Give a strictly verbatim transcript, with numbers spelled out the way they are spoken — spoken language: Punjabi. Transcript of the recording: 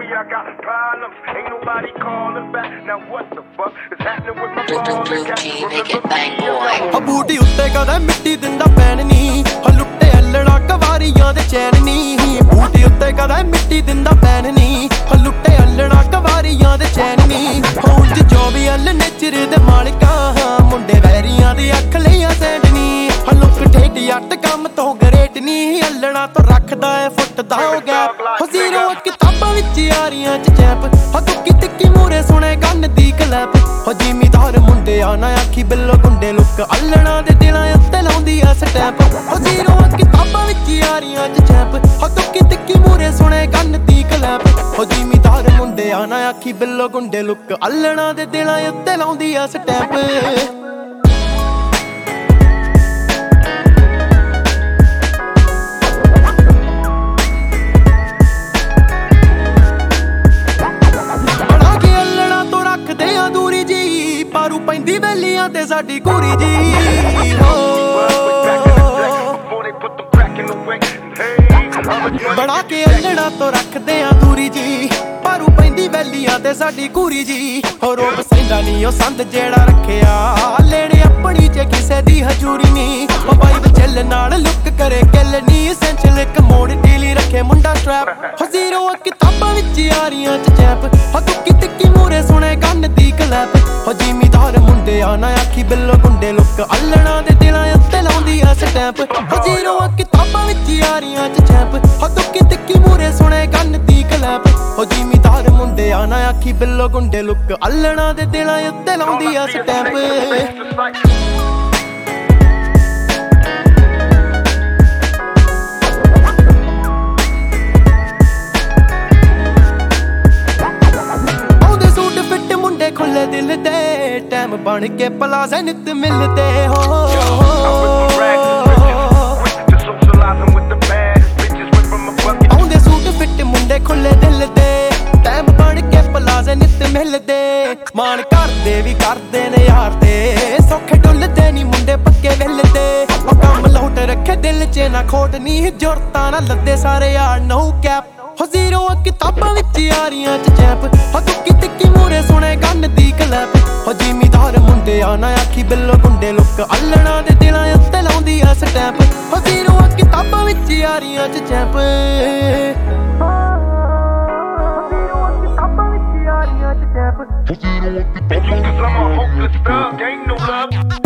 I got problems. Ain't nobody calling back. Now what the fuck is happening with my phone? ਬੂਟੀ ਉੱਤੇ ਕਦੇ ਮਿੱਟੀ ਦਿੰਦਾ ਪੈਣ ਨੀ ਲੁੱਟੇ ਅਲੜਾ ਕਵਾਰੀਆਂ ਦੇ ਚੈਨ ਨੀ ਬੂਟੀ ਉੱਤੇ ਕਦੇ ਮਿੱਟੀ ਦਿੰਦਾ ਪੈਣ ਨੀ ਲੁੱਟੇ ਅਲੜਾ ਕਵਾਰੀਆਂ ਦੇ ਚੈਨ ਨੀ ਹੁਣ ਜੋ ਵੀ ਅਲ ਨੇਚਰ ਦੇ ਮਾਲਕਾਂ ਮੁੰਡੇ ਵੈਰੀਆਂ ਦੀ ਅੱਖ ਲਈਆਂ ਸੈਂਡ ਨੀ ਲੁੱਕ ਠੇਡ ਜੱਟ ਕੰਮ ਤੋਂ ਗਰੇਟ ਨੀ ਅਲੜਾ ਤੋਂ ਰੱਖਦਾ ਏ ਫੁੱਟ ਦਾ ਹੋ ਗਿਆ ਹੋ ਜ਼ੀਰੋ ਕਿਤਾਬਾਂ ਵਿੱਚ ਯਾਰੀਆਂ ਚ ਚੈਪ ਹੋ ਤੁੱਕੀ ਤਿੱਕੀ ਮੂਰੇ ਸੁਣੇ ਕੰਨ ਦੀ ਕਲੈਪ ਹੋ ਜ਼ਿਮੀਦਾਰ ਮੁੰਡੇ ਆ ਨਾ ਆਖੀ ਬਿੱਲੋ ਗੁੰਡੇ ਲੁੱਕ ਅਲੜਾ ਦੇ ਦਿਲਾਂ ਉੱਤੇ ਲਾਉਂਦੀ ਆ ਸਟੈਪ ਹੋ ਜ਼ੀਰੋ ਕਿਤਾਬਾਂ ਵਿੱਚ ਯਾਰੀਆਂ ਚ ਚੈਪ ਹੋ ਤੁੱਕੀ ਤਿੱਕੀ ਮੂਰੇ ਸੁਣੇ ਕੰਨ ਦੀ ਕਲੈਪ ਹੋ ਜ਼ਿਮੀਦਾਰ ਮੁੰਡੇ ਆ ਨਾ ਆਖੀ ਬਿੱਲੋ ਗੁੰਡੇ ਲੁੱਕ ਅਲੜਾ ਦੇ ਦਿਲਾਂ ਉੱਤੇ ਲਾਉਂਦੀ ਆ ਸਟੈਪ ਪਾਰੂ ਪੈਂਦੀ ਵੈਲੀਆਂ ਤੇ ਸਾਡੀ ਕੁੜੀ ਜੀ ਬਣਾ ਕੇ ਅਲੜਾ ਤੋਂ ਰੱਖਦੇ ਆ ਦੂਰੀ ਜੀ ਪਾਰੂ ਪੈਂਦੀ ਵੈਲੀਆਂ ਤੇ ਸਾਡੀ ਕੁੜੀ ਜੀ ਹੋ ਰੋਬ ਸੈਂਦਾ ਨੀ ਉਹ ਸੰਦ ਜਿਹੜਾ ਰੱਖਿਆ ਲੈਣੇ ਆਪਣੀ ਚ ਕਿਸੇ ਦੀ ਹਜ਼ੂਰੀ ਨੀ ਉਹ ਬਾਈ ਚੱਲ ਨਾਲ ਲੁੱਕ ਕਰੇ ਕਿੱਲ ਨੀ ਐਸੈਂਸ਼ੀਅਲ ਇੱਕ ਮੋੜ ਢੀਲੀ ਰੱਖੇ ਮੁੰਡਾ ਸਟ੍ਰੈਪ ਹੋ ਜ਼ੀਰੋ ਕਿਤਾਬਾਂ ਵਿੱਚ ਯਾਰੀਆਂ ਚ ਚੈਪ ਹੋ ਤੁੱਕੀ ਤਿੱਕੀ ਮੂਰੇ ਸੁਣੇ ਕੰਨ ਦੀ ਕਲੈਪ ਹੋ ਜ਼ਿਮੀਦਾਰ ਮੁੰਡੇ ਆ ਨਾ ਆਖੀ ਬਿੱਲੋ ਗੁੰਡੇ ਲੁੱਕ ਅਲੜਾ ਦੇ ਦਿਲਾਂ ਉੱਤੇ ਲਾਉਂਦੀ ਆ ਸਟੈਂਪ ਹੋ ਜ਼ੀਰੋ ਕਿਤਾਬਾਂ ਵਿੱਚ ਯਾਰੀਆਂ ਚ ਚੈਪ ਹੋ ਤੁੱਕੀ ਤਿੱਕੀ ਮੂਰੇ ਸੁਣੇ ਕੰਨ ਦੀ ਕਲੈਪ ਹੋ ਜ਼ਿਮੀਦਾਰ ਮੁੰਡੇ ਆ ਨਾ ਆਖੀ ਬਿੱਲੋ ਗੁੰਡੇ ਲੁੱਕ ਅਲੜਾ ਦੇ ਦਿਲਾਂ ਉੱਤੇ ਲਾਉਂਦੀ ਆ ਸਟੈਂਪ ਖੁੱਲੇ ਦਿਲ ਦੇ ਟਾਈਮ ਬਣ ਕੇ ਪਲਾਜ਼ਾ ਨਿਤ ਮਿਲਦੇ ਹੋ ਆਉਂਦੇ ਸੂਟ ਫਿੱਟ ਮੁੰਡੇ ਖੁੱਲੇ ਦਿਲ ਦੇ ਟਾਈਮ ਬਣ ਕੇ ਪਲਾਜ਼ਾ ਨਿਤ ਮਿਲਦੇ ਮਾਣ ਕਰਦੇ ਵੀ ਕਰਦੇ ਨੇ ਯਾਰ ਦੇ ਸੌਖੇ ਡੁੱਲਦੇ ਨੀ ਮੁੰਡੇ ਪੱਕੇ ਵਿਲਦੇ ਉਹ ਕੰਮ ਲਾਉਟ ਰੱਖੇ ਦਿਲ ਚ ਨਾ ਖੋਟ ਨੀ ਜ਼ੁਰਤਾਂ ਨਾ ਲੱਦੇ ਸਾਰੇ ਯਾਰ ਨੋ ਕੈਪ ਹੋ ਜ਼ੀਰੋ ਕਿਤਾਬਾਂ ਵਿੱਚ ਯਾਰੀਆਂ ਚ ਚੈਪ ਹੋ ਤੁੱਕੀ ਤਿੱਕੀ ਮੂਰੇ ਸੁਣੇ ਕੰਨ ਦੀ ਕਲੈਪ ਹੋ ਜ਼ਿਮੀਦਾਰ ਮੁੰਡੇ ਆ ਨਾ ਆਖੀ ਬਿੱਲੋ ਗੁੰਡੇ ਲੁੱਕ ਅਲੜਾ ਦੇ ਦਿਲਾਂ ਉੱਤੇ ਲਾਉਂਦੀ ਆ ਸਟੈਂਪ ਹੋ ਜ਼ੀਰੋ ਕਿਤਾਬਾਂ ਵਿੱਚ ਯਾਰੀਆਂ ਚ ਚੈਪ ਕਿਤਾਬਾਂ ਵਿੱਚ ਯਾਰੀਆਂ ਚ ਚੈਪ